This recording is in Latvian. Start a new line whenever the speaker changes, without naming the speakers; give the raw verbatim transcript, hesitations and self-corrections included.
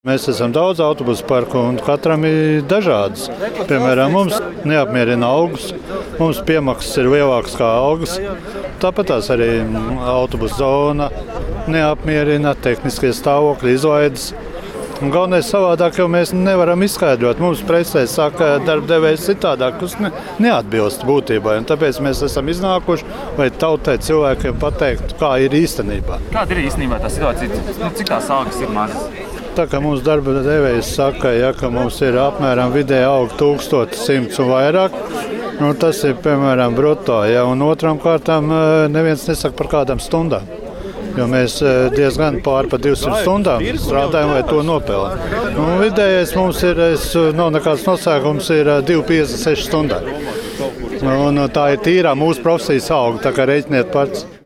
Mēs esam daudz autobusu parku un katram ir dažādas. Piemēram, mums neapmierina algas, mums piemaksas ir lielākas kā algas. Tāpat tās arī autobusu zona neapmierina, tehniskie stāvokļi, izlaides. Un galvenais savādāk, jo mēs nevaram izskaidrot. Mums presē saka, ka darba devējs citādāk, kas ne, neatbilst būtībai. Un tāpēc mēs esam iznākuši, lai tautai cilvēkiem pateiktu, kā ir īstenībā.
Kāda ir īstenībā tā situācija? Nu, cik tās algas ir mazas?
Tā kā mums darba devējs saka, ja, ka mums ir apmēram vidēji alga tūkstoš simts un vairāk, nu, tas ir piemēram bruto. Ja, un otram kārtām neviens nesaka par kādām stundām. Jo mēs diezgan pār pa divsimt stundām strādājam, lai to nopelnām. Nu, vidējais mums ir, es, nav nekāds nosēgums, ir divi piecdesmit seši stundā. Un tā ir tīrā mūsu profesijas alga, tā kā reiķiniet pats.